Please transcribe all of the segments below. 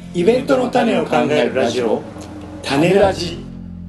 イベントの種を考えるラジオ、種ラジ。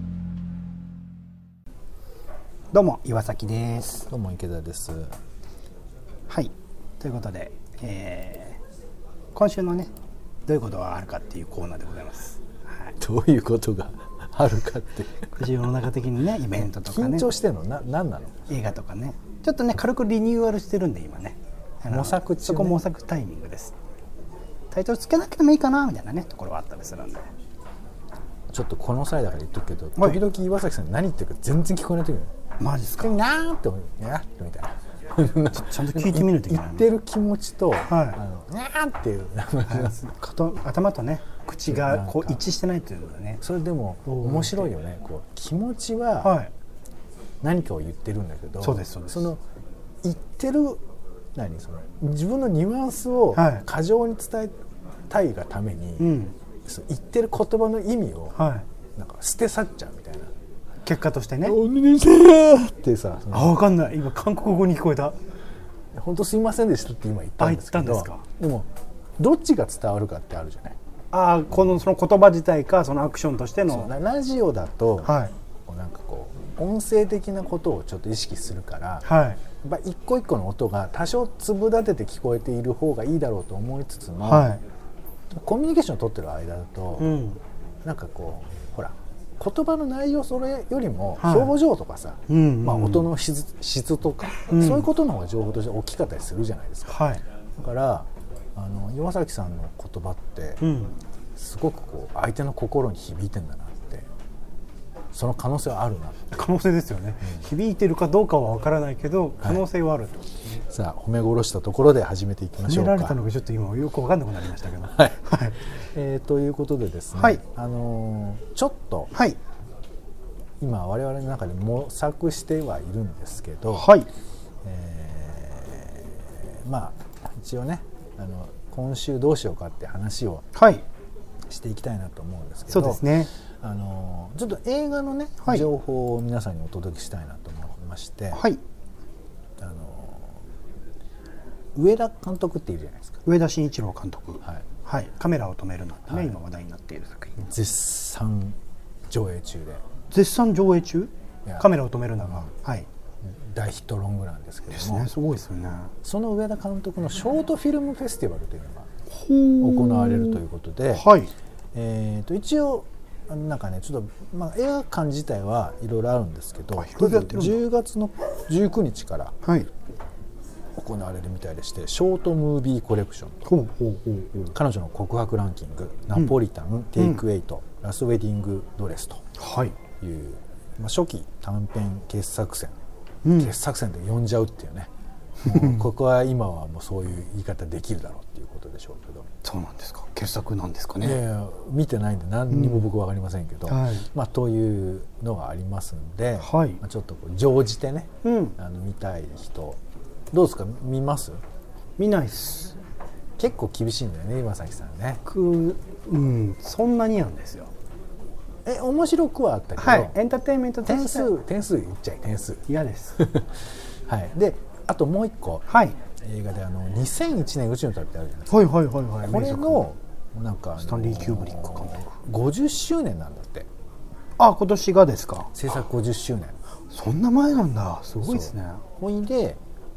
どうも岩崎です。 どうも池田です。 はい、ということで、今週のねどういうことがあるかっていうコーナーでございます。はい、 どういうことがあるかって世の中的にねイベントとかね緊張してんのなんなの？ 映画とかねちょっとね軽くリニューアルしてるんで今ね模索中ね。 そこ模索タイミングです。タイトルつけなくてもいいかなみたいなねところはあったりするんで、 ちょっとこの際だから言っとくけど、時々岩崎さん何言ってるか全然聞こえない時マジですか？ なーって思うなーってみたいなちゃんと聞いてみるといけない、 言ってる気持ちと、 はい、 なーっていう頭とね口がこう一致してないというのでね、 それでも面白いよね。こう気持ちは何かを言ってるんだけど、 そうですそうです。 その言ってるその自分のニュアンスを過剰に伝えたいがために、その言ってる言葉の意味をなんか捨て去っちゃうみたいな、 結果としてね。 お願いしますってさ、 分かんない、今韓国語に聞こえた。 本当すいませんでしたって今言ったんですけど、でもどっちが伝わるかってあるじゃない。 その言葉自体かそのアクションとしての。 ラジオだと、なんかこう音声的なことをちょっと意識するから、一個一個の音が多少粒立てて聞こえている方がいいだろうと思いつつも、コミュニケーションを取ってる間だと、なんかこうほら言葉の内容それよりも表情とかさ、音の質とか、そういうことの方が情報として大きかったりするじゃないですか。だから岩崎さんの言葉って、すごくこう相手の心に響いてんだなって、その可能性はあるな。 可能性ですよね、響いてるかどうかは分からないけど可能性はあると、 さあ褒め殺したところで始めていきましょうか。 褒められたのがちょっと今よく分かんなくなりましたけど、 ということでですね、ちょっと、今我々の中で模索してはいるんですけど、まあ一応ね今週どうしようかって話をしていきたいなと思うんですけど、 そうですね、 ちょっと映画のね、情報を皆さんにお届けしたいなと思いまして、上田監督っているじゃないですか。 上田慎一郎監督、カメラを止めるなんてね、今話題になっている作品、 絶賛上映中で。 絶賛上映中？カメラを止めるなが、 大ヒットロングなんですけども、 すごいですよね。 その上田監督のショートフィルムフェスティバルというのが行われるということで、一応なんかねちょっと、映画館自体はいろいろあるんですけど、10月の19日から行われるみたいでして、ショートムービーコレクション、彼女の告白ランキング、ナポリタン、テイク8、ラストウェディングドレスという、初期短編傑作選、傑作選で呼んじゃうっていうね、ここは今はもうそういう言い方できるだろうっていうことでしょうけど。 そうなんですか。傑作なんですかね。 見てないんで何にも僕分かりませんけど、というのがありますんで、ちょっとこう乗じてね、見たい人どうですか？見ます？ 見ないです。 結構厳しいんだよね岩崎さんね。 そんなになんですよ。 面白くはあったけど、 エンターテインメント点数言っちゃい。点数嫌ですで、あともう一個、映画で2001年宇宙の旅ってあるじゃないですか。これのなんかスタンリー・キューブリック監督 50周年なんだって。 今年がですか？ 制作50周年。 そんな前なんだ。すごいですね。 ほいで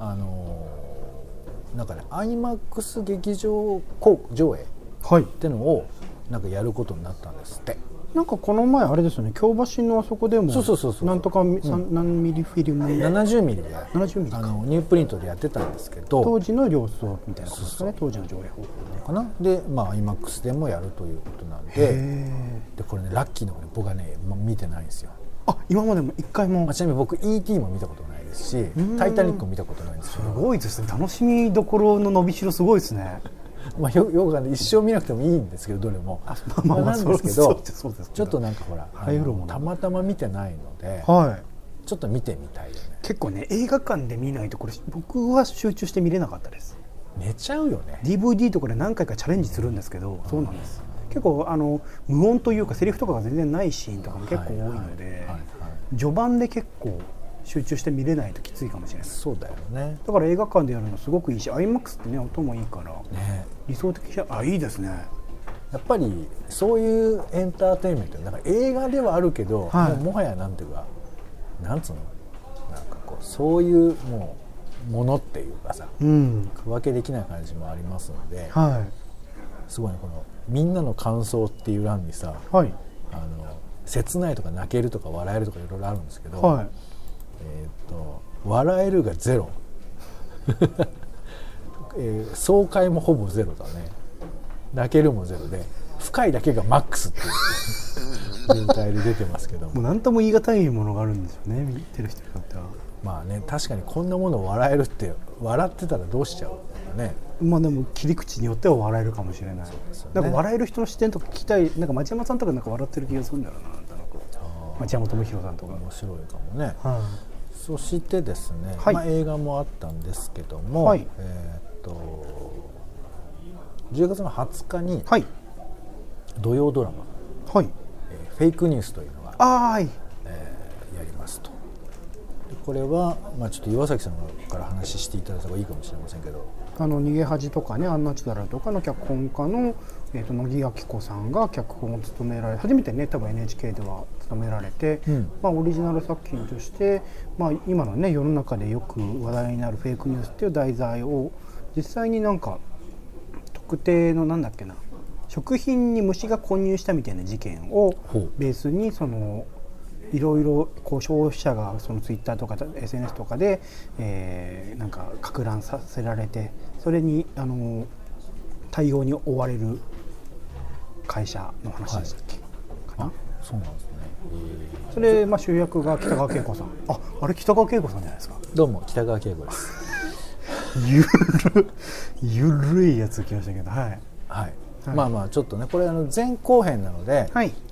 なんかね IMAX 劇場上映ってのをなんかやることになったんですって。 なんかこの前あれですよね、京橋のあそこでもなんとか何ミリフィルム、 70ミリで 70ミリかニュープリントでやってたんですけど、 当時の様子をみたいなことですかね。当時の上映方法かな。でIMAX でもやるということなんで、これねラッキーなのが僕はね見てないんですよ。 今までも一回も。 ちなみに僕 E.T. も見たことないですし、タイタニックも見たことないんですよ。 すごいですね。楽しみどころの伸びしろすごいですね。 よく一生見なくてもいいんですけど、どれもなんですけど、ちょっとなんかほらたまたま見てないので、ちょっと見てみたいよね。 結構ね映画館で見ないとこれ僕は集中して見れなかったです。 寝ちゃうよね。 DVD とかで何回かチャレンジするんですけど、そうなんです。結構無音というかセリフとかが全然ないシーンとかも結構多いので、序盤で結構集中して見れないときついかもしれない。 そうだよね。 だから映画館でやるのすごくいいし、 IMAX ってね音もいいから、理想的じゃいいですね。 やっぱりそういうエンターテインメントなんか映画ではあるけど、もはやなんていうかなんつうのなんかこうそういうもうものっていうかさ、区分けできない感じもありますので、すごいねこのみんなの感想っていう欄にさ、切ないとか泣けるとか笑えるとかいろいろあるんですけど、笑えるがゼロ爽快もほぼゼロだね。泣けるもゼロで深いだけがマックスっていう状態で出てますけどもう何とも言い難いものがあるんですよね、見てる人にとっては。 まあね、確かにこんなものを笑えるって笑ってたらどうしちゃうのかね。 まあでも切り口によっては笑えるかもしれない。なんか笑える人の視点とか聞きたい。なんか町山さんとかなんか笑ってる気がするんだよな。町山智博さんとか面白いかもね。そしてですね、映画もあったんですけども、10月の20日に土曜ドラマ、フェイクニュースというのが、やりますと。これは、ちょっと岩崎さんから話していただいた方がいいかもしれませんけど、 逃げ恥とかね、アンナチュラルとかの脚本家の、乃木明子さんが脚本を務められ、初めてね多分 NHK では務められて、オリジナル作品として、今のね世の中でよく話題になるフェイクニュースっていう題材を実際になんか特定のなんだっけな、食品に虫が混入したみたいな事件をベースにそのいろいろこう消費者がそのツイッターとか SNS とかで、なんか攪乱させられて、それに対応に追われる会社の話でしたっけ、かな。 そうなんですね。 それ主役が北川景子さん。あれ北川景子さんじゃないですか。 どうも北川景子です。 ゆるいやつ来ましたけど、 ちょっとねこれ前後編なので、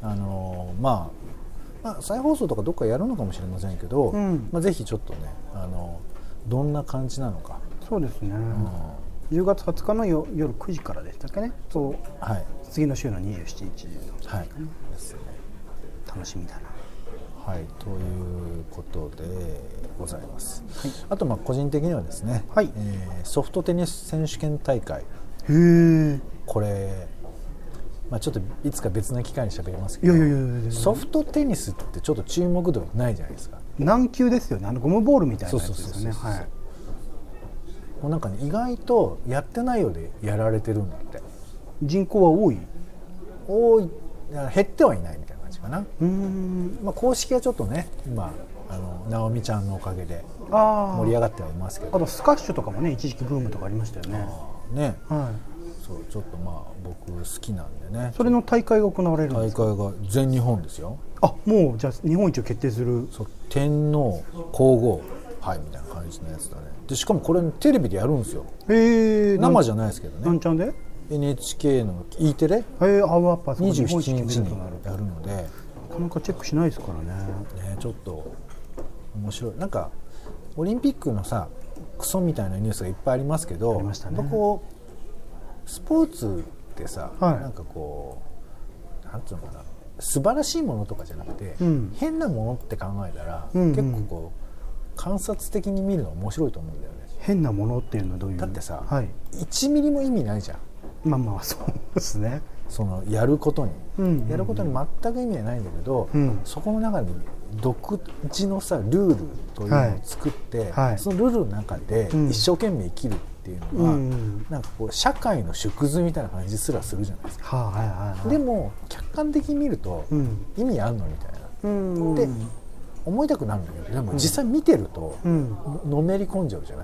再放送とかどっかやるのかもしれませんけど、ぜひちょっとねどんな感じなのか。 そうですね、10月20日の夜9時からでしたっけね。そう、次の週の27日の、ですね、楽しみだな。 ということでございます。あと個人的にはですね、ソフトテニス選手権大会、これちょっといつか別の機会に喋りますけど、ソフトテニスってちょっと注目度ないじゃないですか。 軟球ですよね。ゴムボールみたいなやつですよね。 もうなんかね、意外とやってないようでやられてるんだって。 人口は多い減ってはいないみたいな感じかな。公式はちょっとね今直美ちゃんのおかげで盛り上がってはいますけど、 あとスカッシュとかもね一時期ブームとかありましたよね。 そうちょっと僕好きなんでね。 それの大会が行われるんですか。 大会が全日本ですよ。 もうじゃあ日本一を決定する。 天皇皇后杯みたいな感じのやつだね。でしかもこれテレビでやるんですよ。生じゃないですけどね。 なんちゃんで NHK の E テレ27日にやるので、 なかなかチェックしないですからね。 ちょっと面白い。なんかオリンピックのさクソみたいなニュースがいっぱいありますけど、こうスポーツってさ、なんかこうなんていうのかな、素晴らしいものとかじゃなくて、変なものって考えたら、結構こう観察的に見るの面白いと思うんだよね。 変なものっていうのはどういう。 だってさ、1ミリも意味ないじゃん。 そうですね。 そのやることに全く意味はないんだけど、そこの中に独自のさルールというのを作って、そのルールの中で一生懸命生きるっていうのは、なんかこう社会の縮図みたいな感じすらするじゃないですか。でも客観的に見ると、意味あんのみたいな、で思いたくなるんだけど、でも実際見てると、のめり込んじゃうじゃない、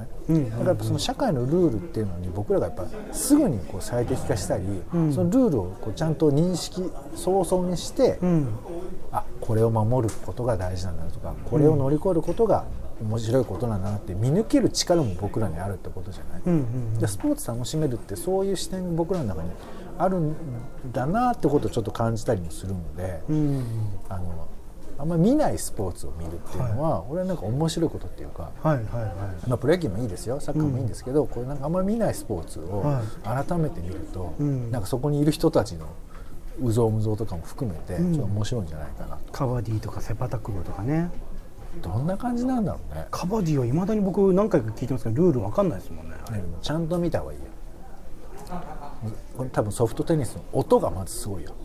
だからその社会のルールっていうのに僕らがやっぱすぐにこう最適化したり、そのルールをこうちゃんと認識早々にして、これを守ることが大事なんだとか、これを乗り越えることが面白いことなんだなって見抜ける力も僕らにあるってことじゃない、でスポーツ楽しめるってそういう視点が僕らの中にあるんだなってことをちょっと感じたりもするので、あんまり見ないスポーツを見るっていうのは、俺はなんか面白いことっていうか、プロ野球もいいですよ、サッカーもいいんですけど、これなんかあんまり見ないスポーツを改めて見ると、なんかそこにいる人たちのうぞうむぞうとかも含めてちょっと面白いんじゃないかなと。 カバディとかセパタクローとかね。 どんな感じなんだろうね。 カバディはいまだに僕何回か聞いてますけどルールわかんないですもんね。 ちゃんと見た方がいいよ。 これ多分ソフトテニスの音がまずすごいよ。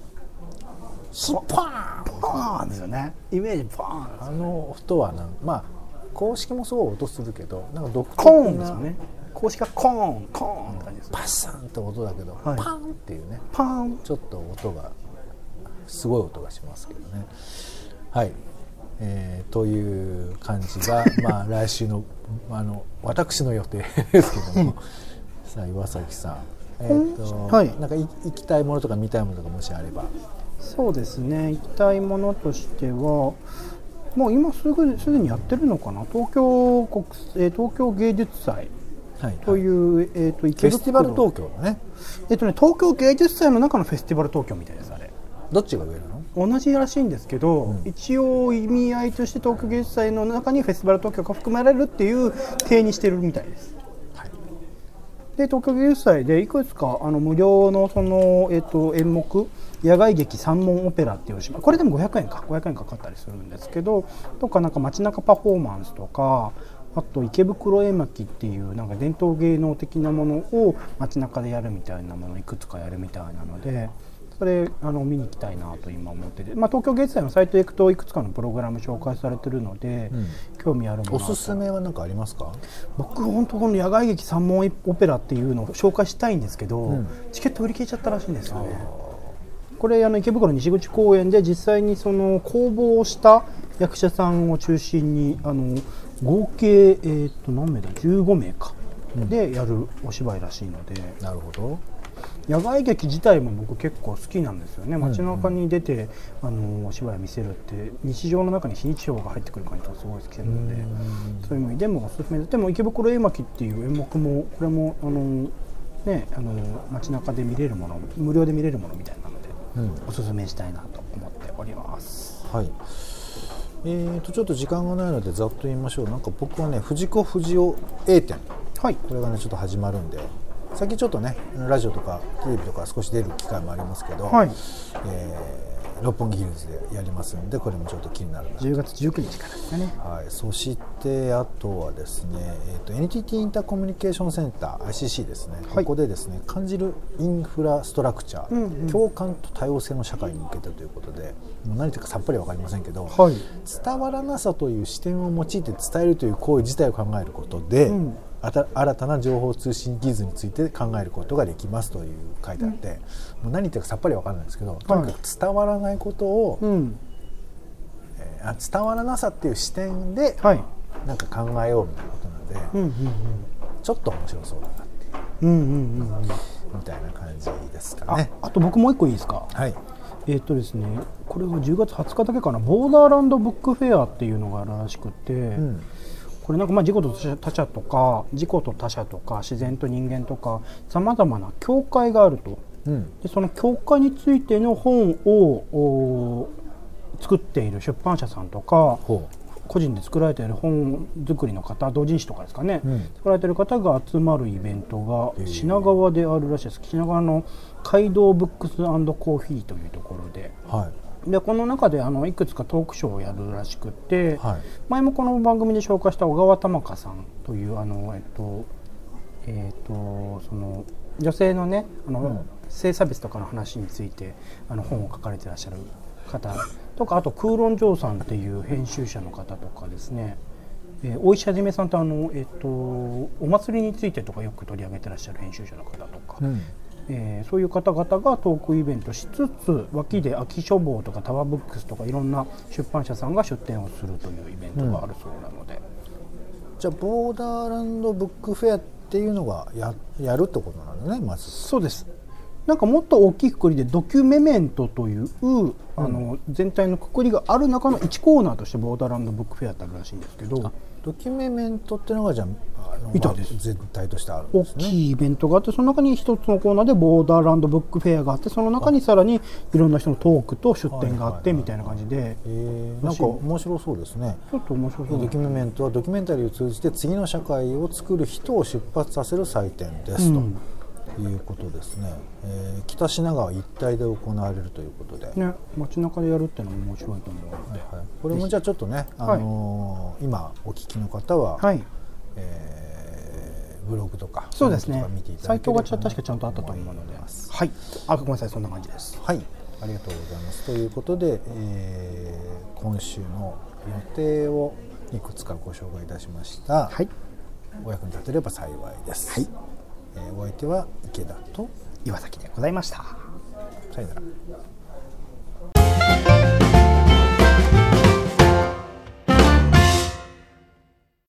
パーンですよね。イメージパーン。 あの音はまあ公式もすごい音するけど、なんか独特なコーンですよね。公式はコーンコーンって感じです。 パサンって音だけど、 はい、 パンっていうね、 パンちょっと音がすごい音がしますけどね。はい、という感じがまあ来週の私の予定ですけどもさあ岩崎さん、はい、なんか行きたいものとか見たいものとかもしあれば。 そうですね、行きたいものとしてはもう今すでにやってるのかな、東京芸術祭という、 フェスティバル東京だね。 東京芸術祭の中のフェスティバル東京みたいです。あれどっちが上なの？同じらしいんですけど、一応意味合いとして東京芸術祭の中にフェスティバル東京が含まれるっていう体にしてるみたいです。はい、で東京芸術祭でいくつか無料のその、演目野外劇三門オペラっていうお芝居、これでも500円かかったりするんですけど、とかなんか街中パフォーマンスとか、あと池袋絵巻っていうなんか伝統芸能的なものを街中でやるみたいなものをいくつかやるみたいなので、それ見に行きたいなと今思ってて、東京芸術祭のサイトへ行くといくつかのプログラム紹介されてるので、興味あるもの。 おすすめは何かありますか？ 僕本当この野外劇三門オペラっていうのを紹介したいんですけど、チケット売り切れちゃったらしいんですよね。これ池袋西口公園で実際にその公募をした役者さんを中心に合計何名だ15名かでやるお芝居らしいので、 なるほど。 野外劇自体も僕結構好きなんですよね。街中に出てお芝居を見せるって日常の中に非日常が入ってくる感じがすごい好きなので、そういう意味でもおすすめです。でも池袋絵巻っていう演目もこれも街中で見れるもの、無料で見れるものみたいなので、おすすめしたいなと思っております。 はい。ちょっと時間がないのでざっと言いましょう。なんか僕はね、藤子不二雄 A 展、はい、これがねちょっと始まるんで、最近ちょっとねラジオとかテレビとか少し出る機会もありますけど、はい、六本木ヒルズでやりますので、これもちょっと気になるな。 10月19日からですかね。 はい。そしてあとはですね、NTT インターコミュニケーションセンター ICC ですね、はい、ここでですね、感じるインフラストラクチャー、共感と多様性の社会に向けてということで、もう何というかさっぱり分かりませんけど、はい、伝わらなさという視点を用いて伝えるという行為自体を考えることで、新たな情報通信技術について考えることができますという書いてあって、もう何言ってるかさっぱり分からないんですけど、とにかく伝わらないことを、伝わらなさっていう視点でなんか考えようみたいなことなので、ちょっと面白そうだなっていう、みたいな感じですかね。 あと僕もう一個いいですか？はい。ですね、これは10月20日だけかな、ボーダーランドブックフェアっていうのがあるらしくて、これなんか自己と他者とか自然と人間とかさまざまな境界があると、でその境界についての本を作っている出版社さんとか、個人で作られている本作りの方、同人誌とかですかね、作られている方が集まるイベントが品川であるらしいです。品川の街道ブックス&コーヒーというところで、でこの中でいくつかトークショーをやるらしくて、前もこの番組で紹介した小川玉香さんというその女性のね性差別とかの話について本を書かれていらっしゃる方とか、あと空論城さんっていう編集者の方とかですね、大石はじめさんとお祭りについてとかよく取り上げてらっしゃる編集者の方とか、そういう方々がトークイベントしつつ、脇で秋書房とかタワーブックスとかいろんな出版社さんが出展をするというイベントがあるそうなので、 じゃあボーダーランドブックフェアっていうのがやるってことなのね。まずそうです。なんかもっと大きいくくりでドキュメメントという全体のくくりがある中の1コーナーとしてボーダーランドブックフェアってあるらしいんですけど、 ドキュメメントっていうのがじゃあ全体としてあるんですね。 大きいイベントがあって、その中に一つのコーナーでボーダーランドブックフェアがあって、その中にさらにいろんな人のトークと出展があってみたいな感じで、 なんか面白そうですね。 ちょっと面白そう。 ドキュメメントはドキュメンタリーを通じて次の社会を作る人を出発させる祭典ですということですね。北品川一帯で行われるということで、 街中でやるっていうのも面白いと思うので、 これもじゃあちょっとね、今お聞きの方は、 ブログとかそうですねノートとか見ていたサイトがだければ確かちゃんとあったと思うので、 ますはい、あ、ごめんなさい、そんな感じです。 はい、ありがとうございます。ということで、今週の予定をいくつかご紹介いたしました。 はい、 お役に立てれば幸いです。 はい、 お相手は池田と岩崎でございました。 さよなら。